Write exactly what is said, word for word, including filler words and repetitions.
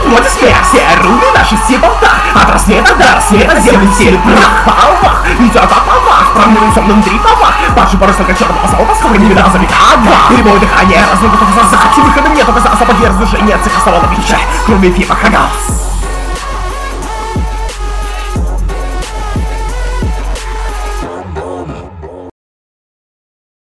Плотисфера, все руны наши все болтах. От рассвета до рассвета земли сели прах. Палвах, идет от полвах, промылся внутри полвах. Падший порой только черного золота, сколько не видал за века два. Перебой дыхания, разлук готов зазать. Выхода нет, только за освободи разрушение цеха салона пища. Кроме пива хагалс.